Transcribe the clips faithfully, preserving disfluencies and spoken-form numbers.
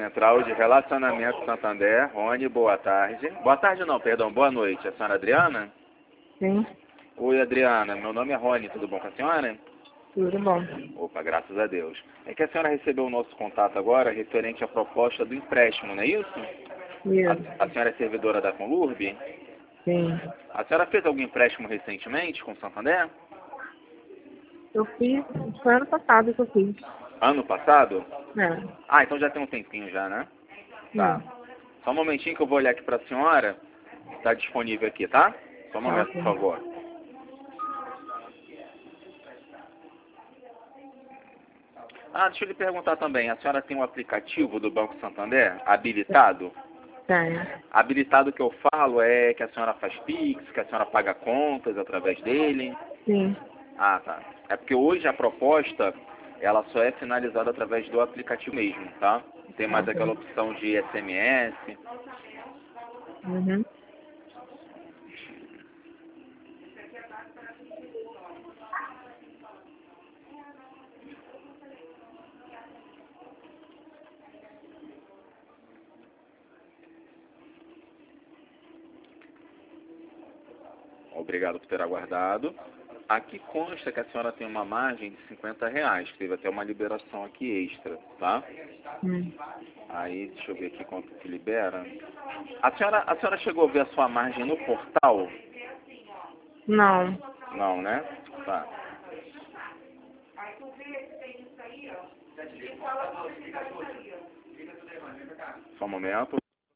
Central de Relacionamento Santander. Rony, boa tarde. Boa tarde não, perdão, boa noite. A senhora Adriana? Sim. Oi, Adriana. Meu nome é Rony, tudo bom com a senhora? Tudo bom. Opa, graças a Deus. É que a senhora recebeu o nosso contato agora referente à proposta do empréstimo, não é isso? Isso. A, a senhora é servidora da Conlurb? Sim. A senhora fez algum empréstimo recentemente com o Santander? Eu fiz, foi ano passado que eu fiz. Ano passado? É. Ah, então já tem um tempinho já, né? Tá. Sim. Só um momentinho que eu vou olhar aqui para a senhora. Está disponível aqui, tá? Só um Tá, momento, por ok. favor. Ah, deixa eu lhe perguntar também. A senhora tem um aplicativo do Banco Santander habilitado? Tem. Habilitado que eu falo é que a senhora faz Pix, que a senhora paga contas através dele? Sim. Ah, tá. É porque hoje a proposta, ela só é finalizada através do aplicativo mesmo, tá? Não tem mais Ok. aquela opção de S M S. Uhum. Obrigado por ter aguardado. Aqui consta que a senhora tem uma margem de cinquenta reais, que teve até uma liberação aqui extra, tá? Hum. Aí, deixa eu ver aqui quanto que libera. A senhora, a senhora chegou a ver a sua margem no portal? Não. Não, né? Tá. Só um momento.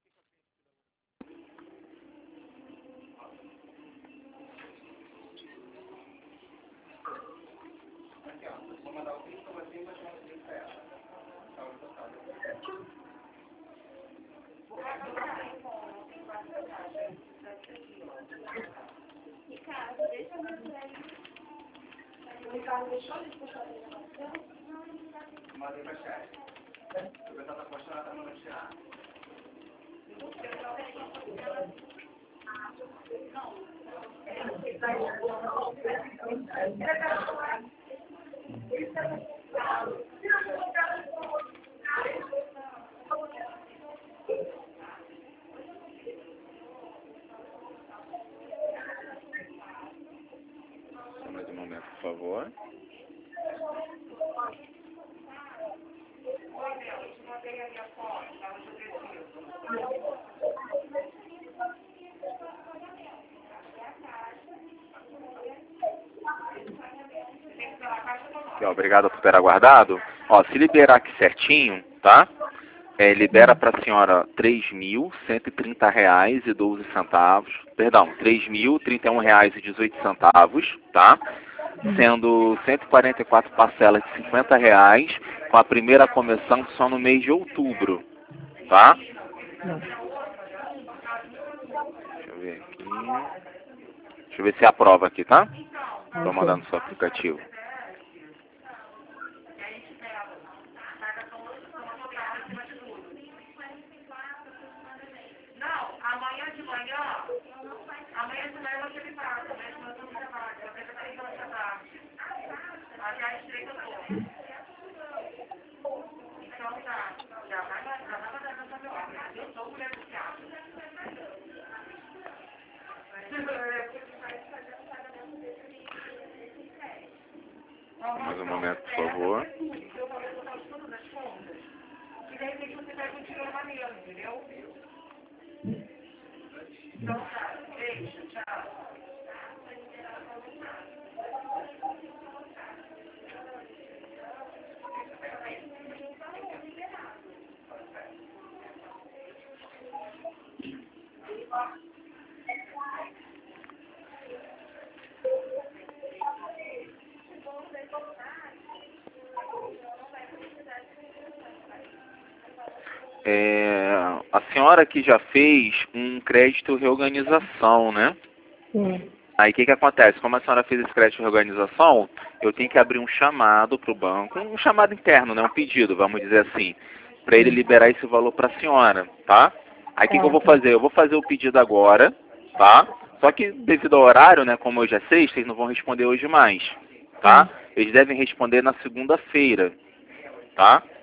Só mais um momento, por favor. Aqui, ó, obrigado por ter aguardado. Ó, se liberar aqui certinho, tá? É, libera para a senhora três mil cento e trinta reais e doze centavos. Perdão, três mil e trinta e um reais e dezoito centavos, tá? Sendo cento e quarenta e quatro parcelas de cinquenta reais, com a primeira comissão só no mês de outubro, tá? Não. Deixa eu ver aqui. Deixa eu ver se aprova aqui, tá? Estou Ok. mandando no seu aplicativo. Mais um momento, por favor. É, a senhora que já fez um crédito reorganização, né? Sim. Aí o que que acontece? Como a senhora fez esse crédito de reorganização, eu tenho que abrir um chamado para o banco, um chamado interno, né? Um pedido, vamos dizer assim, para ele liberar esse valor para a senhora, tá? Aí o que que eu vou fazer? Eu vou fazer o pedido agora, tá? Só que devido ao horário, né? Como hoje é sexta, eles não vão responder hoje mais, tá? Eles devem responder na segunda-feira, tá?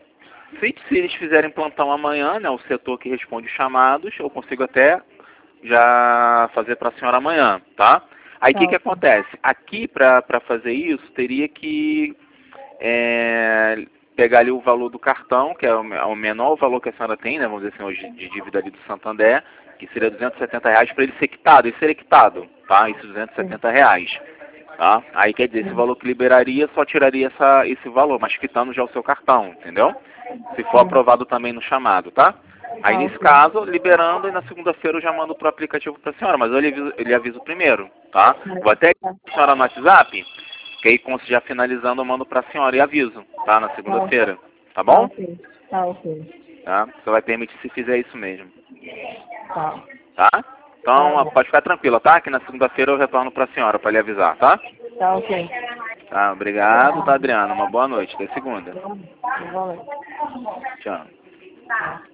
Se, se eles fizerem plantão amanhã, né, o setor que responde os chamados, eu consigo até já fazer para a senhora amanhã, tá? Aí o Tá, que que ok. acontece? Aqui, para fazer isso, teria que é, pegar ali o valor do cartão, que é o, é o menor valor que a senhora tem, né, vamos dizer assim, hoje de dívida ali do Santander, que seria duzentos e setenta reais para ele ser quitado. Ele seria quitado, tá? Isso, duzentos e setenta reais. Tá? Aí quer dizer, esse valor que liberaria só tiraria essa, esse valor, mas quitando já o seu cartão, entendeu? Se for Sim. aprovado também no chamado, tá? Aí Tá, nesse ok. caso, liberando, e na segunda-feira eu já mando pro aplicativo pra senhora, mas eu lhe aviso, eu lhe aviso primeiro, tá? Vou até Tá, a senhora no WhatsApp, que aí com já finalizando eu mando pra senhora e aviso, tá? Na tá, segunda-feira, tá tá, bom? ok. Tá, ok. Tá? Você vai permitir se fizer isso mesmo, Tá. tá? Tá Então, bom. pode ficar tranquila, tá? Que na segunda-feira eu retorno pra senhora pra lhe avisar, tá? Tá, ok. Tá, obrigado, tá, Adriano? Uma boa noite, até segunda. Igualmente. Tchau. Tá.